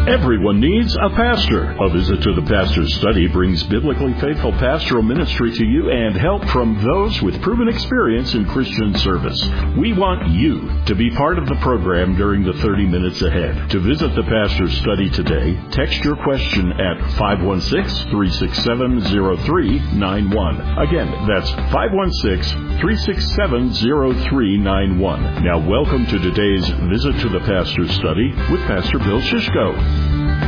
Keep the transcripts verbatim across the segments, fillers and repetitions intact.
Everyone needs a pastor. A visit to the Pastor's Study brings biblically faithful pastoral ministry to you and help from those with proven experience in Christian service. We want you to be part of the program during the thirty minutes ahead. To visit the Pastor's Study today, text your question at five one six, three six seven, zero three nine one. Again, that's five one six, three six seven, zero three nine one. Now, welcome to today's Visit to the Pastor's Study with Pastor Bill Shishko.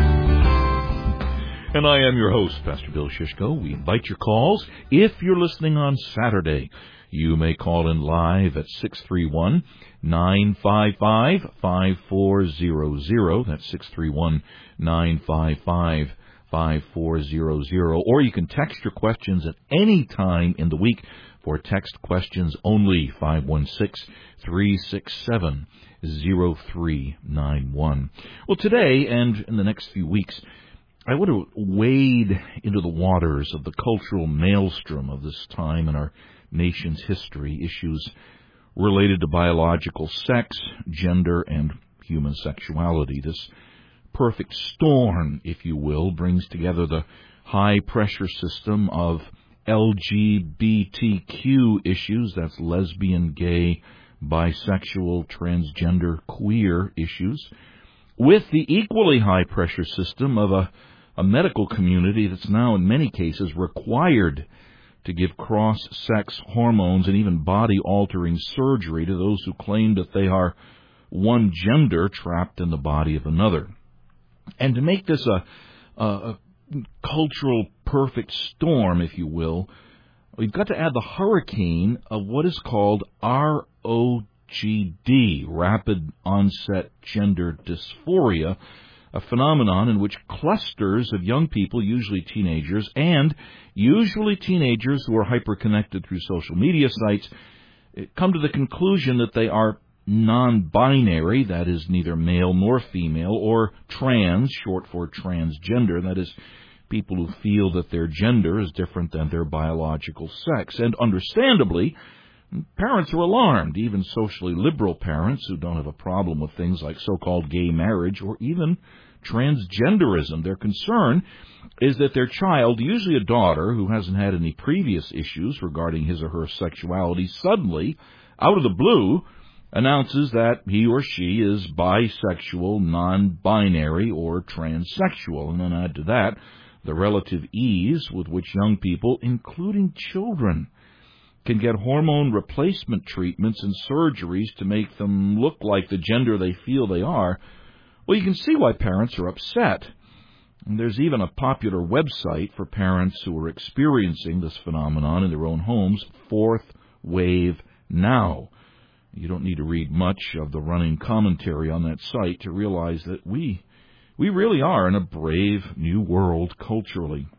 And I am your host, Pastor Bill Shishko. We invite your calls. If you're listening on Saturday, you may call in live at six three one, nine five five, five four zero zero. That's six three one, nine five five, five four zero zero. Or you can text your questions at any time in the week for text questions only, five one six, three six seven, zero three nine one. Well, today and in the next few weeks, I want to wade into the waters of the cultural maelstrom of this time in our nation's history, issues related to biological sex, gender, and human sexuality. This perfect storm, if you will, brings together the high-pressure system of L G B T Q issues, that's lesbian, gay, bisexual, transgender, queer issues, with the equally high-pressure system of a, a medical community that's now in many cases required to give cross-sex hormones and even body-altering surgery to those who claim that they are one gender trapped in the body of another. And to make this a, a, a cultural perfect storm, if you will, we've got to add the hurricane of what is called R O G D, Rapid Onset Gender Dysphoria, a phenomenon in which clusters of young people, usually teenagers, and usually teenagers who are hyper-connected through social media sites, come to the conclusion that they are non-binary, that is neither male nor female, or trans, short for transgender, that is people who feel that their gender is different than their biological sex. And understandably, parents are alarmed, even socially liberal parents who don't have a problem with things like so-called gay marriage or even transgenderism. Their concern is that their child, usually a daughter who hasn't had any previous issues regarding his or her sexuality, suddenly, out of the blue, announces that he or she is bisexual, non-binary, or transsexual. And then add to that the relative ease with which young people, including children, can get hormone replacement treatments and surgeries to make them look like the gender they feel they are. Well, you can see why parents are upset. And there's even a popular website for parents who are experiencing this phenomenon in their own homes, Fourth Wave Now. You don't need to read much of the running commentary on that site to realize that we we really are in a brave new world culturally.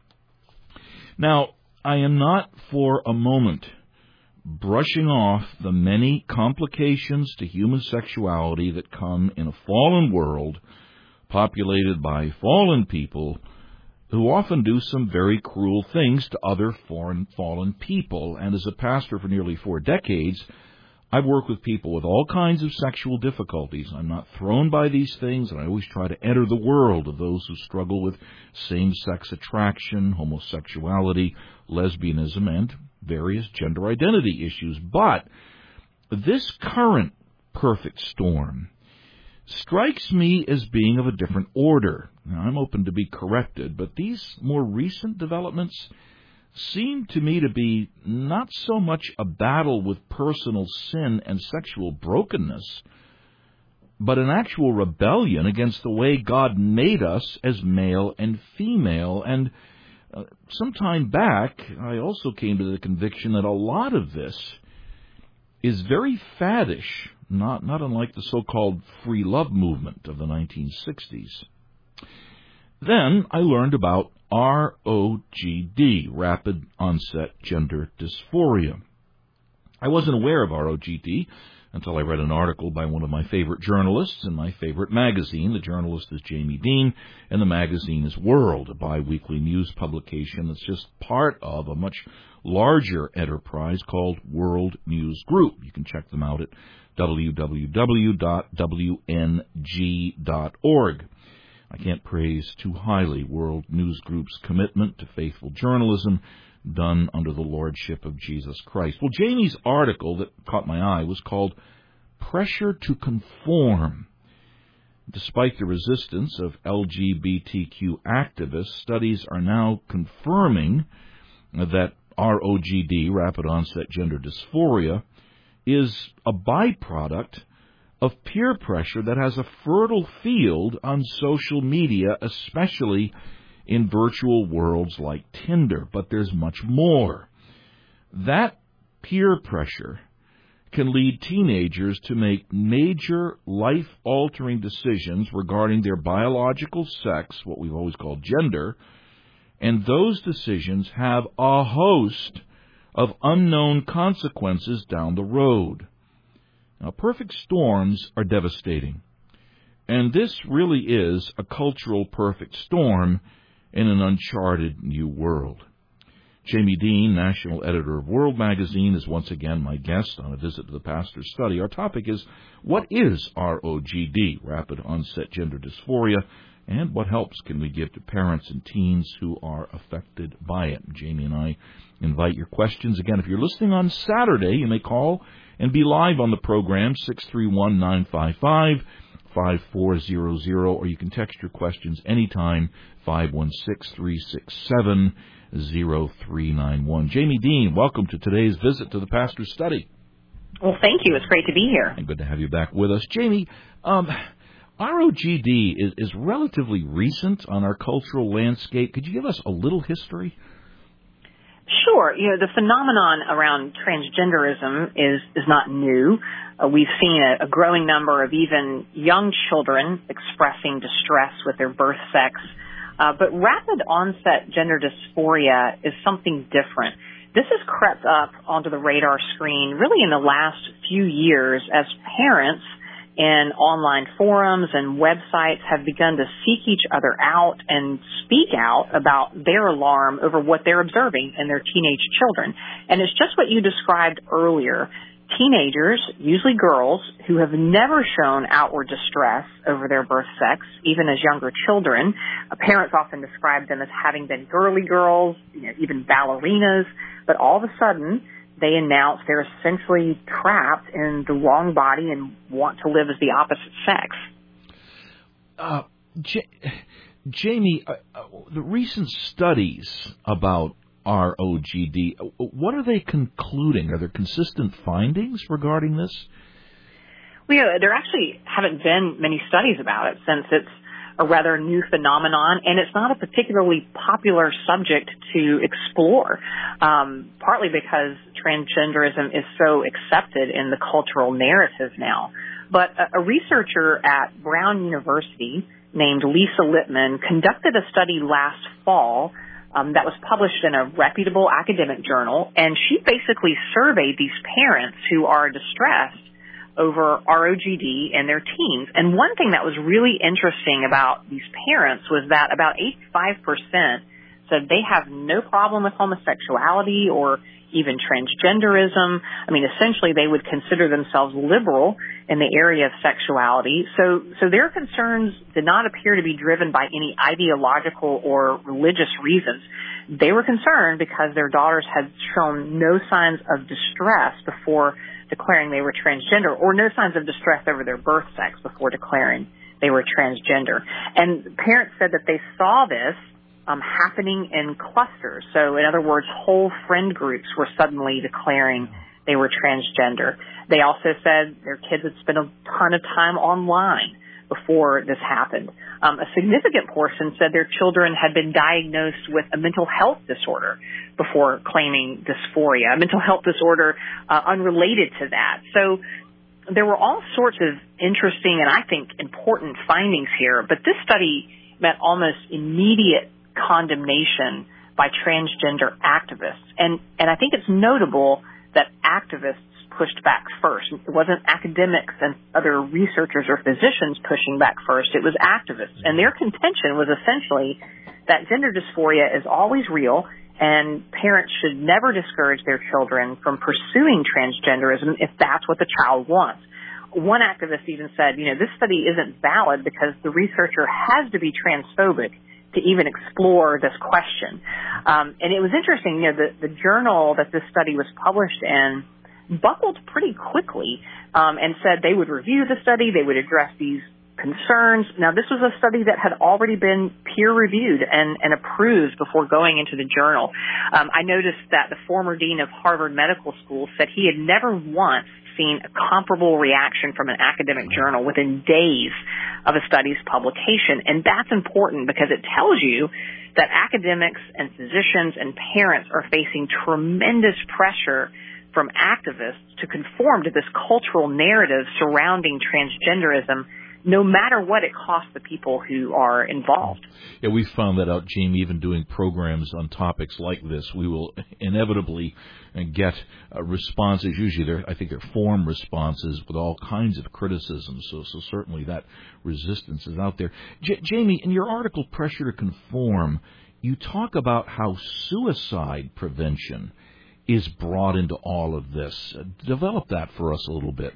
Now, I am not for a moment brushing off the many complications to human sexuality that come in a fallen world populated by fallen people who often do some very cruel things to other foreign fallen people. And as a pastor for nearly four decades, I've worked with people with all kinds of sexual difficulties. I'm not thrown by these things, and I always try to enter the world of those who struggle with same-sex attraction, homosexuality, lesbianism, and various gender identity issues. But this current perfect storm strikes me as being of a different order. Now, I'm open to be corrected, but these more recent developments seem to me to be not so much a battle with personal sin and sexual brokenness, but an actual rebellion against the way God made us as male and female. And uh, some time back, I also came to the conviction that a lot of this is very faddish, not, not unlike the so-called free love movement of the nineteen sixties. Then I learned about R O G D, Rapid Onset Gender Dysphoria. I wasn't aware of R O G D until I read an article by one of my favorite journalists in my favorite magazine. The journalist is Jamie Dean, and the magazine is World, a bi-weekly news publication that's just part of a much larger enterprise called World News Group. You can check them out at w w w dot w n g dot org. I can't praise too highly World News Group's commitment to faithful journalism done under the lordship of Jesus Christ. Well, Jamie's article that caught my eye was called Pressure to Conform. Despite the resistance of L G B T Q activists, studies are now confirming that R O G D, rapid onset gender dysphoria, is a byproduct of peer pressure that has a fertile field on social media, especially in virtual worlds like Tinder. But there's much more. That peer pressure can lead teenagers to make major life-altering decisions regarding their biological sex, what we've always called gender, and those decisions have a host of unknown consequences down the road. Now, perfect storms are devastating, and this really is a cultural perfect storm in an uncharted new world. Jamie Dean, national editor of World Magazine, is once again my guest on a visit to the Pastor's Study. Our topic is, what is R O G D, rapid onset gender dysphoria, and what helps can we give to parents and teens who are affected by it? Jamie and I invite your questions. Again, if you're listening on Saturday, you may call and be live on the program, six three one, nine five five, five four zero zero, or you can text your questions anytime, five one six, three six seven, zero three nine one. Jamie Dean, welcome to today's visit to the Pastor's Study. Well, thank you. It's great to be here. And good to have you back with us. Jamie, um, R O G D is, is relatively recent on our cultural landscape. Could you give us a little history? Sure. You know, the phenomenon around transgenderism is, is not new. Uh, we've seen a, a growing number of even young children expressing distress with their birth sex. Uh, but rapid onset gender dysphoria is something different. This has crept up onto the radar screen really in the last few years as parents in online forums and websites have begun to seek each other out and speak out about their alarm over what they're observing in their teenage children. And it's just what you described earlier. Teenagers, usually girls, who have never shown outward distress over their birth sex, even as younger children. Uh, parents often describe them as having been girly girls, you know, even ballerinas, but all of a sudden they announce they're essentially trapped in the wrong body and want to live as the opposite sex. Uh, J- Jamie, uh, uh, the recent studies about R O G D, what are they concluding? Are there consistent findings regarding this? Well, yeah, there actually haven't been many studies about it since it's a rather new phenomenon, and it's not a particularly popular subject to explore, um, partly because transgenderism is so accepted in the cultural narrative now. But a, a researcher at Brown University named Lisa Littman conducted a study last fall um, that was published in a reputable academic journal, and she basically surveyed these parents who are distressed over R O G D and their teens. And one thing that was really interesting about these parents was that about eighty-five percent said they have no problem with homosexuality or even transgenderism. I mean, essentially they would consider themselves liberal in the area of sexuality. So, so their concerns did not appear to be driven by any ideological or religious reasons. They were concerned because their daughters had shown no signs of distress before declaring they were transgender, or no signs of distress over their birth sex before declaring they were transgender. And parents said that they saw this um, happening in clusters. So, in other words, whole friend groups were suddenly declaring they were transgender. They also said their kids had spent a ton of time online before this happened. Um, a significant portion said their children had been diagnosed with a mental health disorder before claiming dysphoria, a mental health disorder uh, unrelated to that. So there were all sorts of interesting and I think important findings here, but this study met almost immediate condemnation by transgender activists. And, and I think it's notable that activists pushed back first. It wasn't academics and other researchers or physicians pushing back first. It was activists. And their contention was essentially that gender dysphoria is always real and parents should never discourage their children from pursuing transgenderism if that's what the child wants. one activist even said, you know, this study isn't valid because the researcher has to be transphobic to even explore this question. Um, and it was interesting, you know, the, the journal that this study was published in buckled pretty quickly um, and said they would review the study, they would address these concerns. Now, this was a study that had already been peer-reviewed and, and approved before going into the journal. Um, I noticed that the former dean of Harvard Medical School said he had never once seen a comparable reaction from an academic journal within days of a study's publication. And that's important because it tells you that academics and physicians and parents are facing tremendous pressure from activists to conform to this cultural narrative surrounding transgenderism, no matter what it costs the people who are involved. Yeah, we found that out, Jamie, even doing programs on topics like this. We will inevitably get uh, responses. Usually, they're, I think they're form responses with all kinds of criticism. So, so certainly that resistance is out there. J- Jamie, in your article, Pressure to Conform, you talk about how suicide prevention is brought into all of this. Uh, develop that for us a little bit.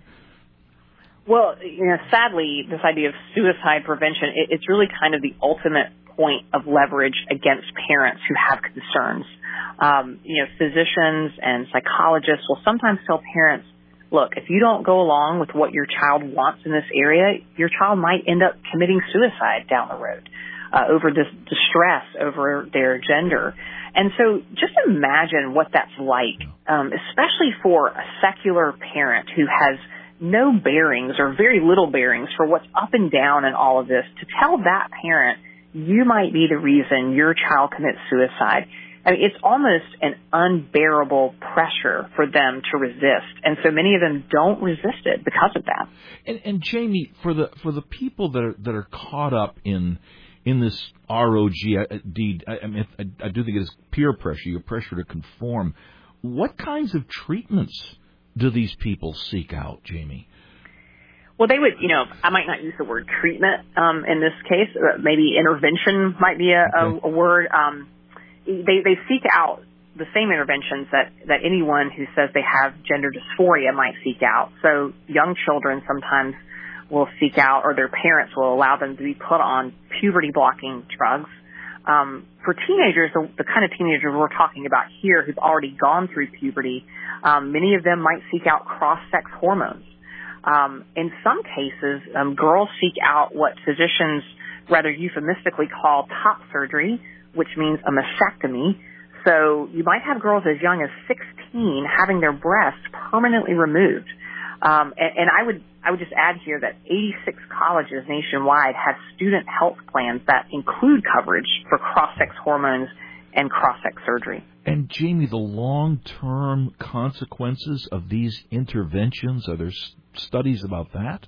Well, you know, sadly, this idea of suicide prevention, it, it's really kind of the ultimate point of leverage against parents who have concerns. Um, you know, physicians and psychologists will sometimes tell parents, look, if you don't go along with what your child wants in this area, your child might end up committing suicide down the road uh, over this distress over their gender. And so just imagine what that's like, um, especially for a secular parent who has no bearings or very little bearings for what's up and down in all of this, to tell that parent you might be the reason your child commits suicide. I mean, it's almost an unbearable pressure for them to resist. And so many of them don't resist it because of that. And, and Jamie, for the for the people that are that are caught up in in this R O G D, I, I mean, I, I do think it is peer pressure, your pressure to conform. What kinds of treatments do these people seek out, Jamie? Well, they would, you know, I might not use the word treatment um, in this case. Uh, maybe intervention might be a, okay. a, a word. Um, they, they seek out the same interventions that, that anyone who says they have gender dysphoria might seek out. So young children sometimes will seek out, or their parents will allow them to be put on puberty-blocking drugs. Um, for teenagers, the, the kind of teenagers we're talking about here who've already gone through puberty, um, many of them might seek out cross-sex hormones. Um, in some cases, um, girls seek out what physicians rather euphemistically call top surgery, which means a mastectomy. So you might have girls as young as sixteen having their breasts permanently removed. Um, and, and I would I would just add here that eighty-six colleges nationwide have student health plans that include coverage for cross-sex hormones and cross-sex surgery. And, Jamie, the long-term consequences of these interventions, are there s- studies about that?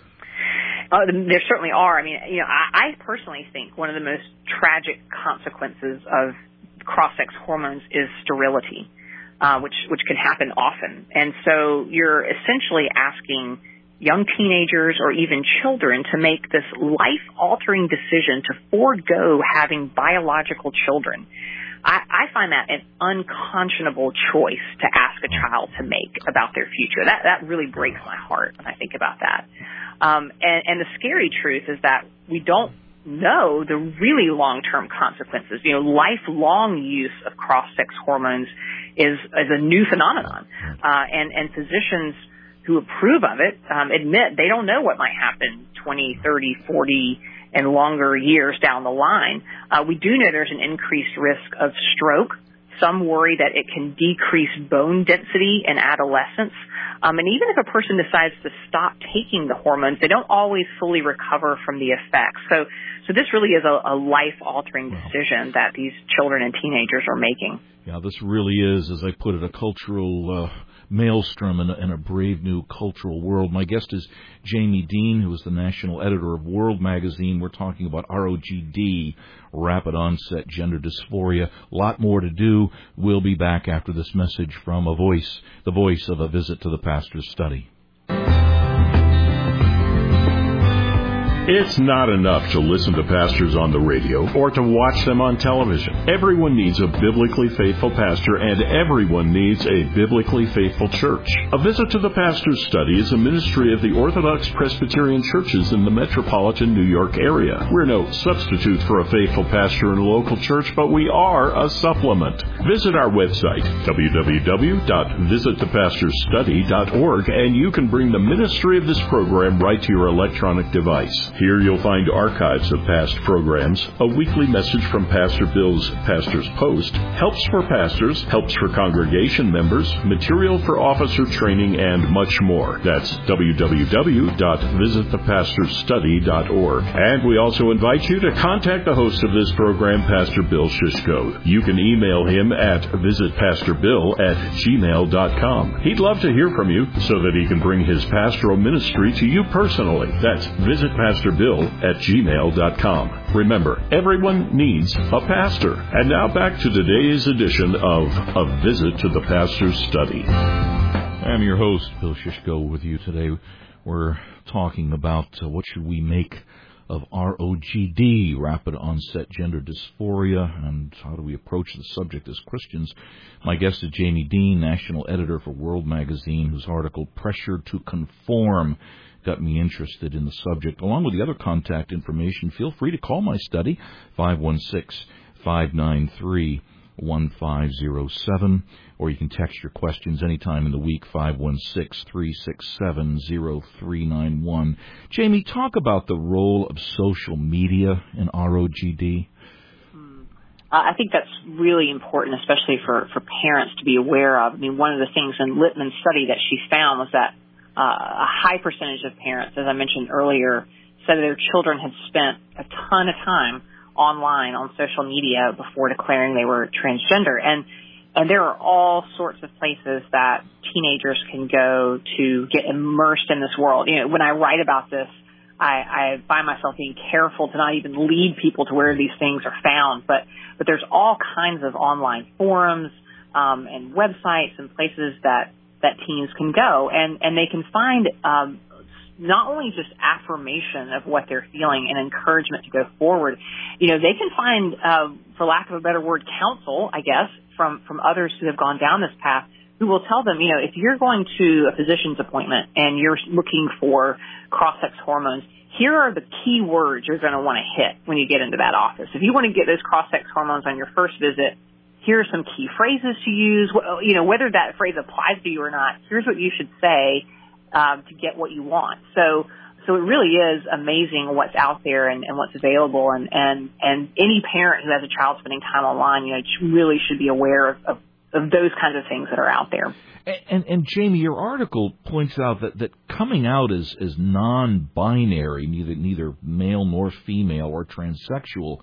Uh, there certainly are. I mean, you know, I, I personally think one of the most tragic consequences of cross-sex hormones is sterility, uh, which which can happen often. And so you're essentially asking young teenagers or even children to make this life-altering decision to forego having biological children. I, I find that an unconscionable choice to ask a child to make about their future. That that really breaks my heart when I think about that. Um, and, and the scary truth is that we don't know the really long-term consequences. You know, lifelong use of cross-sex hormones is, is a new phenomenon. Uh, and, and physicians who approve of it um, admit they don't know what might happen twenty, thirty, forty, and longer years down the line. Uh, we do know there's an increased risk of stroke. Some worry that it can decrease bone density in adolescence. Um, and even if a person decides to stop taking the hormones, they don't always fully recover from the effects. So, so this really is a, a life-altering decision that these children and teenagers are making. Yeah, this really is, as I put it, a cultural uh, maelstrom in a, in a brave new cultural world. My guest is Jamie Dean, who is the national editor of World Magazine. We're talking about R O G D, rapid onset gender dysphoria. A lot more to do. We'll be back after this message from a voice, the voice of A Visit to the Pastor's Study. It's not enough to listen to pastors on the radio or to watch them on television. Everyone needs a biblically faithful pastor, and everyone needs a biblically faithful church. A Visit to the Pastor's Study is a ministry of the Orthodox Presbyterian churches in the metropolitan New York area. We're no substitute for a faithful pastor in a local church, but we are a supplement. Visit our website, w w w dot visit the pastors study dot org, and you can bring the ministry of this program right to your electronic device. Here you'll find archives of past programs, a weekly message from Pastor Bill's Pastor's Post, helps for pastors, helps for congregation members, material for officer training, and much more. That's w w w dot visit the pastors study dot org. And we also invite you to contact the host of this program, Pastor Bill Shishko. You can email him at visit pastor bill at gmail dot com. He'd love to hear from you so that he can bring his pastoral ministry to you personally. That's visit pastor bill at gmail dot com. Remember, everyone needs a pastor. And now back to today's edition of A Visit to the Pastor's Study. I'm your host, Bill Shishko, with you today. We're talking about uh, what should we make of R O G D, rapid onset gender dysphoria, and how do we approach the subject as Christians. My guest is Jamie Dean, national editor for World Magazine, whose article, Pressure to Conform, got me interested in the subject. Along with the other contact information, feel free to call my study, five one six, five nine three, one five zero seven, or you can text your questions anytime in the week, five one six, three six seven, zero three nine one. Jamie, talk about the role of social media in R O G D. Uh, I think that's really important, especially for, for parents to be aware of. I mean, one of the things in Littman's study that she found was that uh, a high percentage of parents, as I mentioned earlier, said that their children had spent a ton of time online on social media before declaring they were transgender. And and there are all sorts of places that teenagers can go to get immersed in this world. You know, when I write about this, I, I find myself being careful to not even lead people to where these things are found. But but there's all kinds of online forums um, and websites and places that, that teens can go, and, and they can find um, not only just affirmation of what they're feeling and encouragement to go forward. You know, they can find, uh, for lack of a better word, counsel, I guess, from, from others who have gone down this path, who will tell them, you know, if you're going to a physician's appointment and you're looking for cross-sex hormones, here are the key words you're going to want to hit when you get into that office. If you want to get those cross-sex hormones on your first visit, here are some key phrases to use. You know, whether that phrase applies to you or not, here's what you should say um, to get what you want. So, so it really is amazing what's out there and, and what's available. And, and, and any parent who has a child spending time online, you know, really should be aware of, of, of those kinds of things that are out there. And, and, and Jamie, your article points out that, that coming out as, as non-binary, neither neither male nor female or transsexual,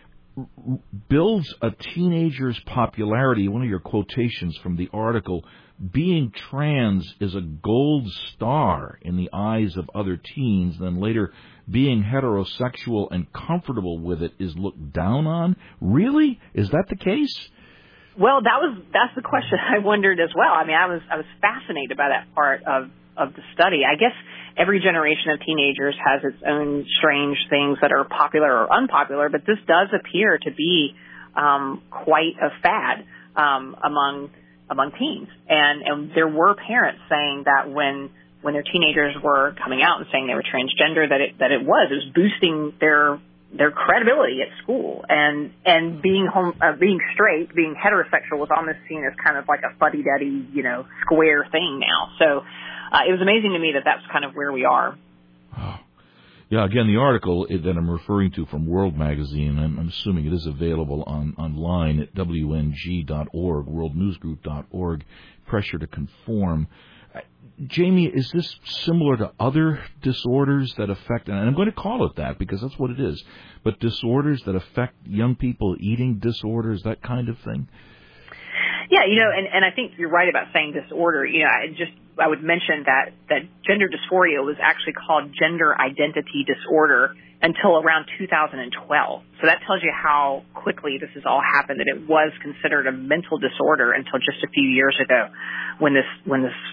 builds a teenager's popularity. One of your quotations from the article, being trans is a gold star in the eyes of other teens, then later being heterosexual and comfortable with it is looked down on. Really? Is that the case? Well, that was that's the question I wondered as well. I mean, I was I was fascinated by that part of, of the study. I guess every generation of teenagers has its own strange things that are popular or unpopular, but this does appear to be um, quite a fad um, among among teens. And, and there were parents saying that when when their teenagers were coming out and saying they were transgender, that it that it was it was boosting their their credibility at school, and and being home, uh, being straight, being heterosexual was almost seen as kind of like a fuddy-duddy, you know, square thing now. So uh, it was amazing to me that that's kind of where we are. Oh. Yeah, again, the article that I'm referring to from World Magazine, and I'm assuming it is available on online at w n g dot org, world news group dot org, Pressure to Conform. Jamie, is this similar to other disorders that affect, and I'm going to call it that because that's what it is, but disorders that affect young people, eating disorders, that kind of thing? Yeah, you know, and, and I think you're right about saying disorder. You know, I just, I would mention that, that gender dysphoria was actually called gender identity disorder until around two thousand twelve. So that tells you how quickly this has all happened, that it was considered a mental disorder until just a few years ago when this, when this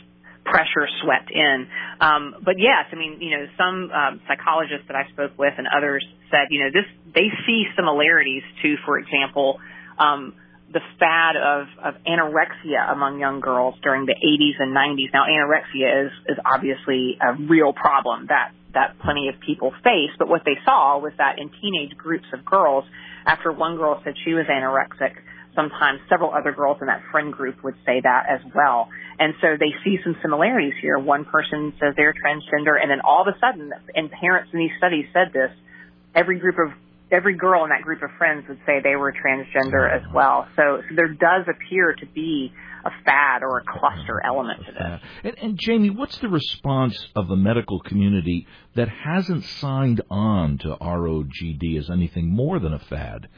pressure swept in. Um, but yes, I mean, you know, some um, psychologists that I spoke with and others said, you know, this they see similarities to, for example, um, the fad of, of anorexia among young girls during the eighties and nineties. Now, anorexia is, is obviously a real problem that, that plenty of people face, but what they saw was that in teenage groups of girls, after one girl said she was anorexic, sometimes several other girls in that friend group would say that as well. And so they see some similarities here. One person says they're transgender, and then all of a sudden, and parents in these studies said this, every group of every girl in that group of friends would say they were transgender as well. So, so there does appear to be a fad or a cluster element to this. And, and Jamie, what's the response of the medical community that hasn't signed on to R O G D as anything more than a fad?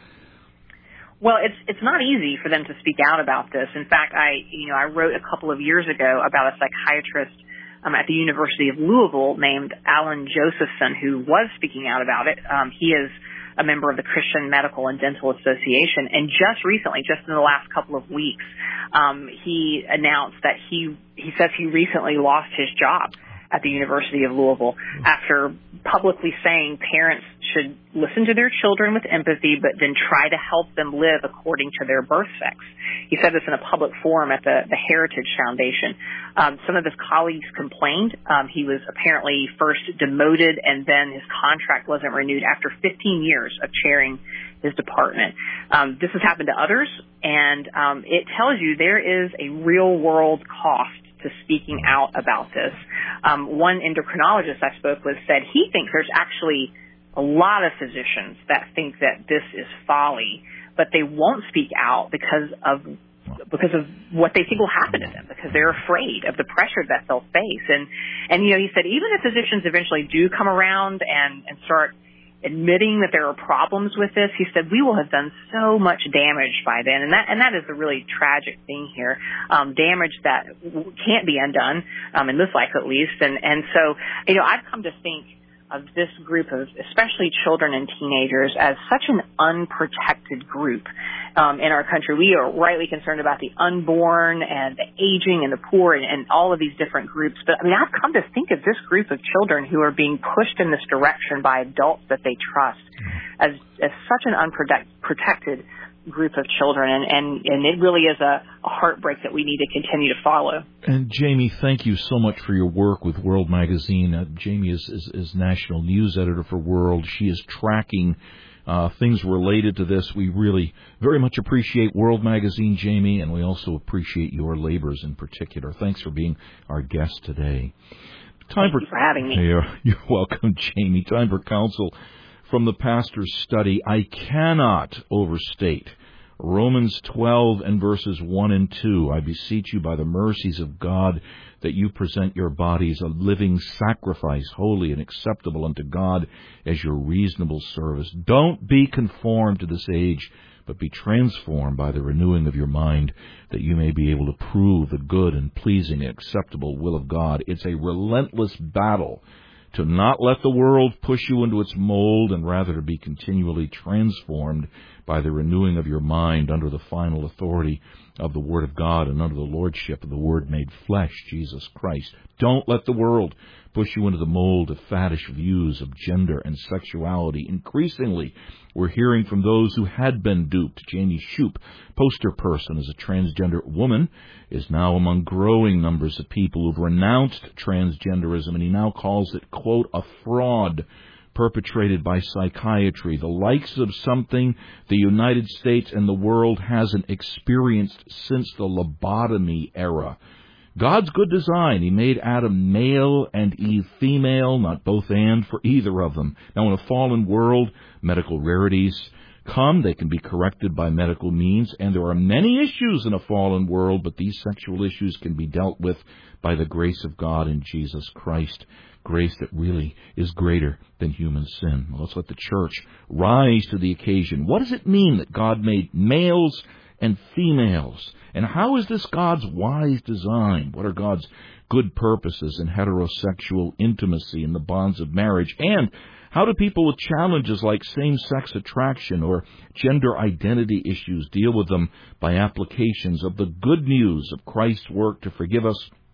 Well, it's it's not easy for them to speak out about this. In fact, I you know I wrote a couple of years ago about a psychiatrist um, at the University of Louisville named Alan Josephson who was speaking out about it. Um, he is a member of the Christian Medical and Dental Association, and just recently, just in the last couple of weeks, um, he announced that he he says he recently lost his job at the University of Louisville after publicly saying parents should listen to their children with empathy, but then try to help them live according to their birth sex. He said this in a public forum at the, the Heritage Foundation. Um, some of his colleagues complained. Um, he was apparently first demoted, and then his contract wasn't renewed after fifteen years of chairing his department. Um, this has happened to others, and um, it tells you there is a real-world cost to speaking out about this. Um, one endocrinologist I spoke with said he thinks there's actually a lot of physicians that think that this is folly, but they won't speak out because of because of what they think will happen to them, because they're afraid of the pressure that they'll face. And, and you know, he said even if physicians eventually do come around and, and start admitting that there are problems with this, he said we will have done so much damage by then, and that and that is the really tragic thing here, um, damage that can't be undone um, in this life at least. And and so you know I've come to think of this group of especially children and teenagers as such an unprotected group um, in our country. We are rightly concerned about the unborn and the aging and the poor and, and all of these different groups. But I mean, I've come to think of this group of children who are being pushed in this direction by adults that they trust as, as such an unprotected group of children, and, and, and it really is a, a heartbreak that we need to continue to follow. And Jamie, thank you so much for your work with World Magazine. Uh, Jamie is, is, is national news editor for World. She is tracking uh, things related to this. We really very much appreciate World Magazine, Jamie, and we also appreciate your labors in particular. Thanks for being our guest today. Time Thank for, you for having me. You're, you're welcome, Jamie. Time for counsel from the Pastor's Study. I cannot overstate Romans twelve and verses one and two. I beseech you by the mercies of God that you present your bodies a living sacrifice, holy and acceptable unto God as your reasonable service. Don't be conformed to this age, but be transformed by the renewing of your mind, that you may be able to prove the good and pleasing and acceptable will of God. It's a relentless battle to not let the world push you into its mold, and rather to be continually transformed by the renewing of your mind under the final authority of the Word of God and under the lordship of the Word made flesh, Jesus Christ. Don't let the world push you into the mold of faddish views of gender and sexuality. Increasingly, we're hearing from those who had been duped. Jamie Shoup, poster person as a transgender woman, is now among growing numbers of people who've renounced transgenderism, and he now calls it, quote, a fraud perpetrated by psychiatry, the likes of something the United States and the world hasn't experienced since the lobotomy era. God's good design. He made Adam male and Eve female, not both and for either of them. Now, in a fallen world, medical rarities come. They can be corrected by medical means, and there are many issues in a fallen world, but these sexual issues can be dealt with by the grace of God in Jesus Christ. Grace that really is greater than human sin. Well, let's let the church rise to the occasion. What does it mean that God made males and females? And how is this God's wise design? What are God's good purposes in heterosexual intimacy and the bonds of marriage? And how do people with challenges like same-sex attraction or gender identity issues deal with them by applications of the good news of Christ's work to forgive us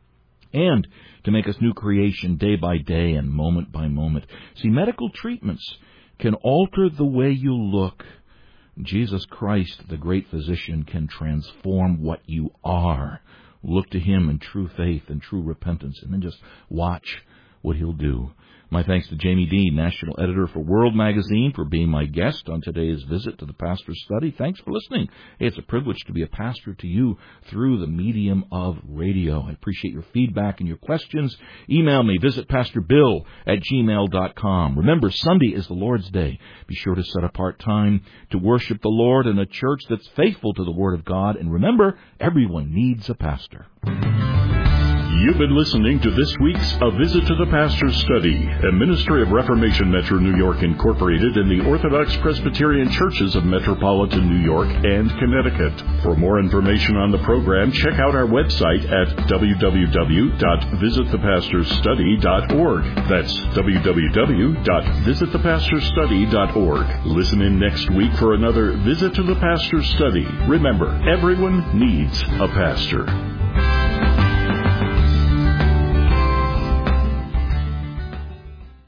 and to make us new creation day by day and moment by moment. See, medical treatments can alter the way you look. Jesus Christ, the great physician, can transform what you are. Look to him in true faith and true repentance, and then just watch what he'll do. My thanks to Jamie Dean, National Editor for World Magazine, for being my guest on today's visit to the Pastor's Study. Thanks for listening. Hey, it's a privilege to be a pastor to you through the medium of radio. I appreciate your feedback and your questions. Email me, visit pastor bill at gmail dot com. Remember, Sunday is the Lord's Day. Be sure to set apart time to worship the Lord in a church that's faithful to the Word of God. And remember, everyone needs a pastor. You've been listening to this week's A Visit to the Pastor's Study, a ministry of Reformation Metro New York Incorporated in the Orthodox Presbyterian Churches of Metropolitan New York and Connecticut. For more information on the program, check out our website at w w w dot visit the pastors study dot org. That's w w w dot visit the pastors study dot org. Listen in next week for another Visit to the Pastor's Study. Remember, everyone needs a pastor.